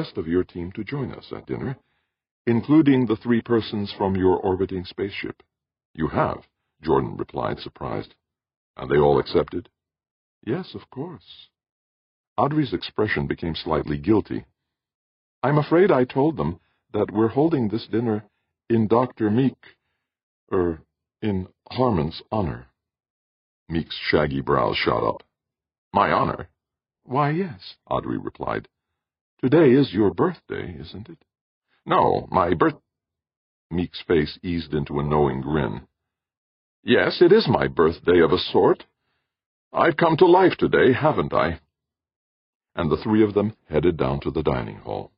rest of your team to join us at dinner, including the 3 persons from your orbiting spaceship. You have, Jordan replied, surprised. And they all accepted? Yes, of course. Audrey's expression became slightly guilty. I'm afraid I told them that we're holding this dinner in Dr. in Harmon's honor. Meek's shaggy brows shot up. My honor? Why, yes, Audrey replied. Today is your birthday, isn't it? No, my Meek's face eased into a knowing grin. Yes, it is my birthday of a sort. I've come to life today, haven't I? And the 3 of them headed down to the dining hall.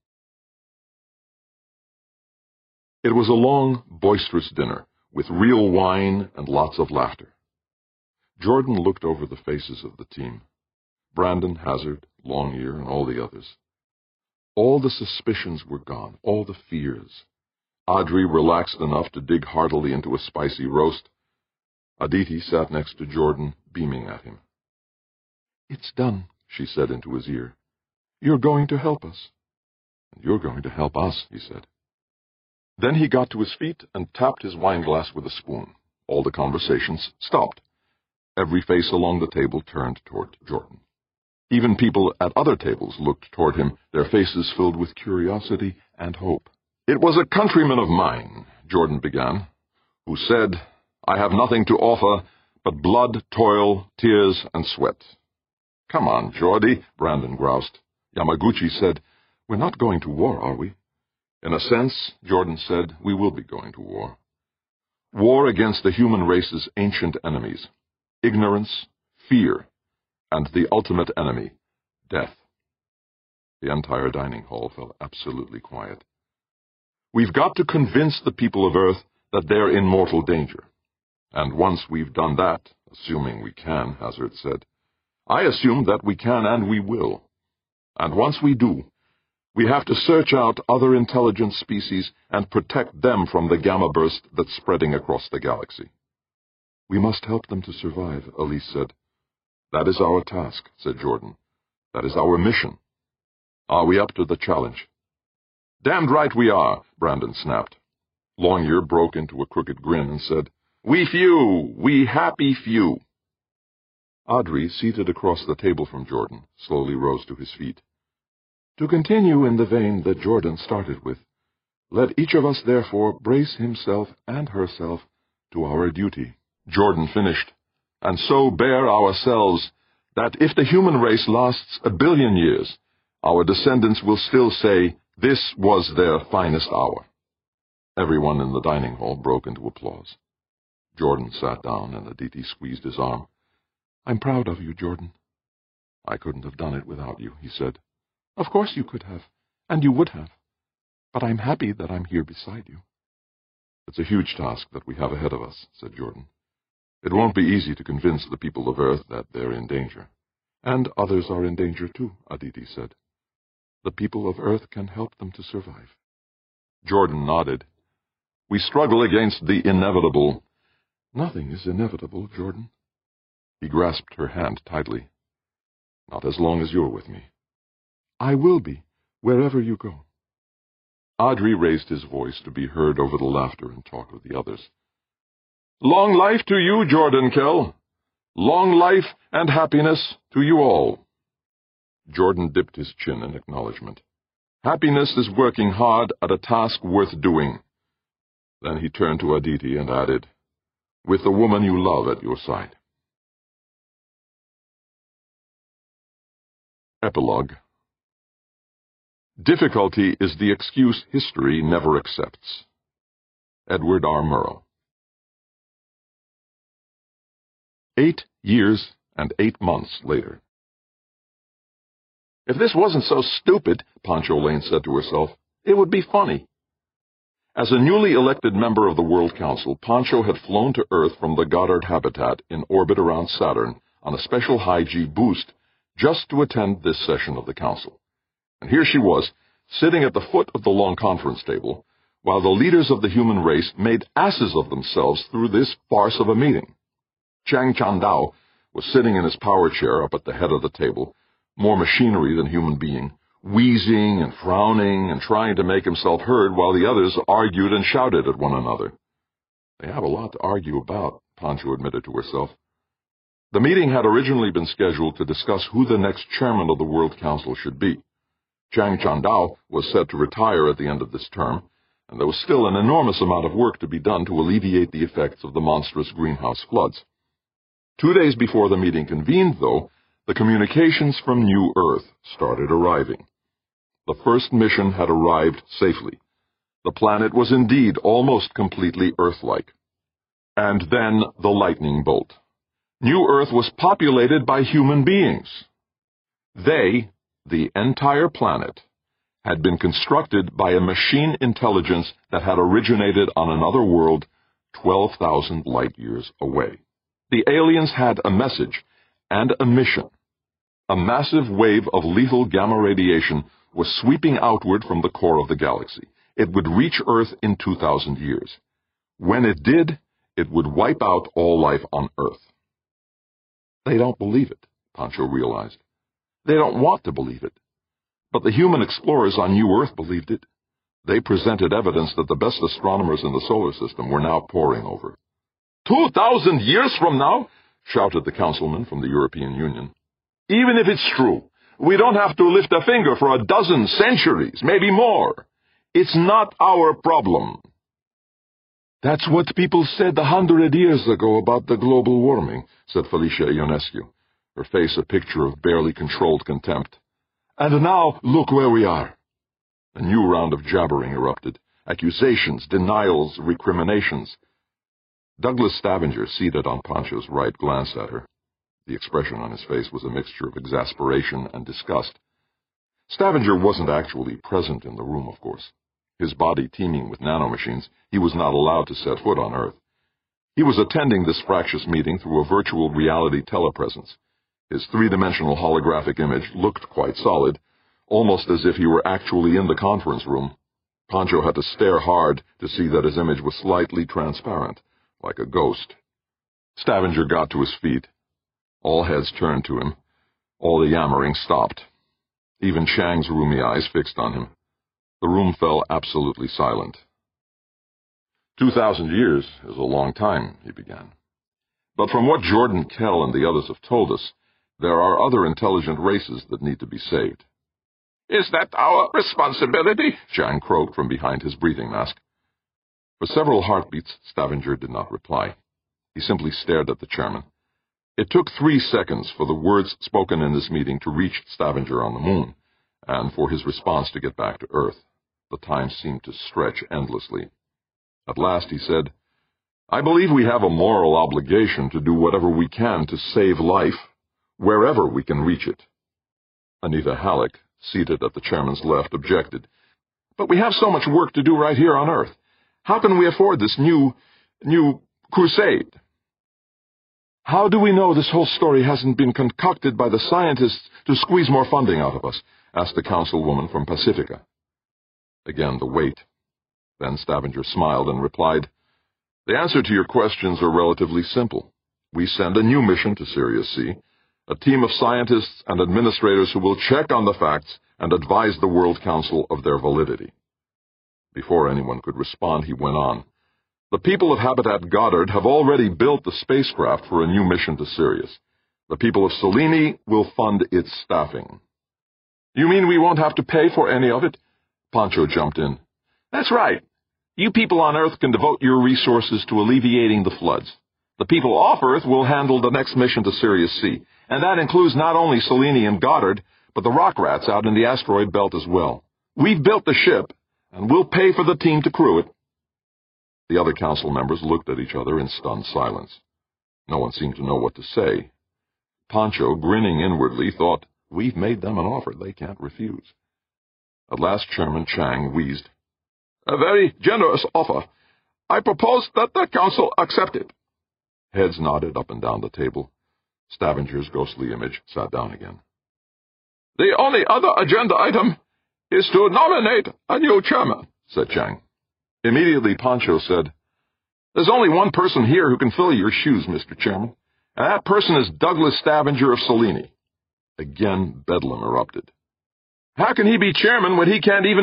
It was a long, boisterous dinner, with real wine and lots of laughter. Jordan looked over the faces of the team. Brandon, Hazard, Longyear, and all the others. All the suspicions were gone, all the fears. Audrey relaxed enough to dig heartily into a spicy roast. Aditi sat next to Jordan, beaming at him. It's done, she said into his ear. You're going to help us. And you're going to help us, he said. Then he got to his feet and tapped his wineglass with a spoon. All the conversations stopped. Every face along the table turned toward Jordan. Even people at other tables looked toward him, their faces filled with curiosity and hope. It was a countryman of mine, Jordan began, who said, I have nothing to offer but blood, toil, tears, and sweat. Come on, Geordie, Brandon groused. Yamaguchi said, We're not going to war, are we? In a sense, Jordan said, we will be going to war. War against the human race's ancient enemies. Ignorance, fear, and the ultimate enemy, death. The entire dining hall fell absolutely quiet. We've got to convince the people of Earth that they're in mortal danger. And once we've done that, assuming we can, Hazard said, I assume that we can and we will. And once we do, we have to search out other intelligent species and protect them from the gamma burst that's spreading across the galaxy. We must help them to survive, Elise said. That is our task, said Jordan. That is our mission. Are we up to the challenge? Damned right we are, Brandon snapped. Longyear broke into a crooked grin and said, we happy few. Audrey, seated across the table from Jordan, slowly rose to his feet. To continue in the vein that Jordan started with, let each of us therefore brace himself and herself to our duty. Jordan finished, and so bear ourselves that if the human race lasts 1 billion years, our descendants will still say, this was their finest hour. Everyone in the dining hall broke into applause. Jordan sat down, and Aditi squeezed his arm. I'm proud of you, Jordan. I couldn't have done it without you, he said. Of course you could have, and you would have. But I'm happy that I'm here beside you. It's a huge task that we have ahead of us, said Jordan. It won't be easy to convince the people of Earth that they're in danger. And others are in danger too, Aditi said. The people of Earth can help them to survive. Jordan nodded. We struggle against the inevitable. Nothing is inevitable, Jordan. He grasped her hand tightly. Not as long as you're with me. I will be, wherever you go. Audrey raised his voice to be heard over the laughter and talk of the others. Long life to you, Jordan Kell. Long life and happiness to you all. Jordan dipped his chin in acknowledgement. Happiness is working hard at a task worth doing. Then he turned to Aditi and added, with the woman you love at your side. Epilogue. Difficulty is the excuse history never accepts. Edward R. Murrow. 8 years and 8 months later. If this wasn't so stupid, Poncho Lane said to herself, it would be funny. As a newly elected member of the World Council, Poncho had flown to Earth from the Goddard habitat in orbit around Saturn on a special high-G boost just to attend this session of the Council. And here she was, sitting at the foot of the long conference table, while the leaders of the human race made asses of themselves through this farce of a meeting. Chang Chandao was sitting in his power chair up at the head of the table, more machinery than human being, wheezing and frowning and trying to make himself heard while the others argued and shouted at one another. They have a lot to argue about, Pancho admitted to herself. The meeting had originally been scheduled to discuss who the next chairman of the World Council should be. Chang Chandao was set to retire at the end of this term, and there was still an enormous amount of work to be done to alleviate the effects of the monstrous greenhouse floods. 2 days before the meeting convened, though, the communications from New Earth started arriving. The first mission had arrived safely. The planet was indeed almost completely Earth-like. And then the lightning bolt. New Earth was populated by human beings. They, the entire planet, had been constructed by a machine intelligence that had originated on another world 12,000 light-years away. The aliens had a message and a mission. A massive wave of lethal gamma radiation was sweeping outward from the core of the galaxy. It would reach Earth in 2,000 years. When it did, it would wipe out all life on Earth. They don't believe it, Pancho realized. They don't want to believe it. But the human explorers on New Earth believed it. They presented evidence that the best astronomers in the solar system were now poring over. 2,000 years from now? Shouted the councilman from the European Union. Even if it's true, we don't have to lift a finger for a dozen centuries, maybe more. It's not our problem. That's what people said 100 years ago about the global warming, said Felicia Ionescu, her face a picture of barely controlled contempt. And now, look where we are. A new round of jabbering erupted. Accusations, denials, recriminations. Douglas Stavanger, seated on Pancho's right, glanced at her. The expression on his face was a mixture of exasperation and disgust. Stavanger wasn't actually present in the room, of course. His body teeming with nanomachines, he was not allowed to set foot on Earth. He was attending this fractious meeting through a virtual reality telepresence. His three-dimensional holographic image looked quite solid, almost as if he were actually in the conference room. Pancho had to stare hard to see that his image was slightly transparent, like a ghost. Stavanger got to his feet. All heads turned to him. All the yammering stopped. Even Chang's rheumy eyes fixed on him. The room fell absolutely silent. 2,000 years is a long time, he began. But from what Jordan Kell and the others have told us, there are other intelligent races that need to be saved. Is that our responsibility? Chang croaked from behind his breathing mask. For several heartbeats, Stavanger did not reply. He simply stared at the chairman. It took 3 seconds for the words spoken in this meeting to reach Stavanger on the moon, and for his response to get back to Earth. The time seemed to stretch endlessly. At last he said, I believe we have a moral obligation to do whatever we can to save life, wherever we can reach it. Anita Halleck, seated at the chairman's left, objected. But we have so much work to do right here on Earth. How can we afford this new crusade? How do we know this whole story hasn't been concocted by the scientists to squeeze more funding out of us? Asked the councilwoman from Pacifica. Again the wait. Then Stavanger smiled and replied, The answer to your questions are relatively simple. We send a new mission to Sirius C, a team of scientists and administrators who will check on the facts and advise the World Council of their validity. Before anyone could respond, he went on. The people of Habitat Goddard have already built the spacecraft for a new mission to Sirius. The people of Selene will fund its staffing. You mean we won't have to pay for any of it? Pancho jumped in. That's right. You people on Earth can devote your resources to alleviating the floods. The people off Earth will handle the next mission to Sirius C, and that includes not only Selene and Goddard, but the rock rats out in the asteroid belt as well. We've built the ship, and we'll pay for the team to crew it. The other council members looked at each other in stunned silence. No one seemed to know what to say. Pancho, grinning inwardly, thought, We've made them an offer they can't refuse. At last Chairman Chang wheezed, A very generous offer. I propose that the council accept it. Heads nodded up and down the table. Stavanger's ghostly image sat down again. The only other agenda item is to nominate a new chairman, said Chang. Immediately Pancho said, There's only one person here who can fill your shoes, Mr. Chairman, and that person is Douglas Stavanger of Selene. Again bedlam erupted. How can he be chairman when he can't even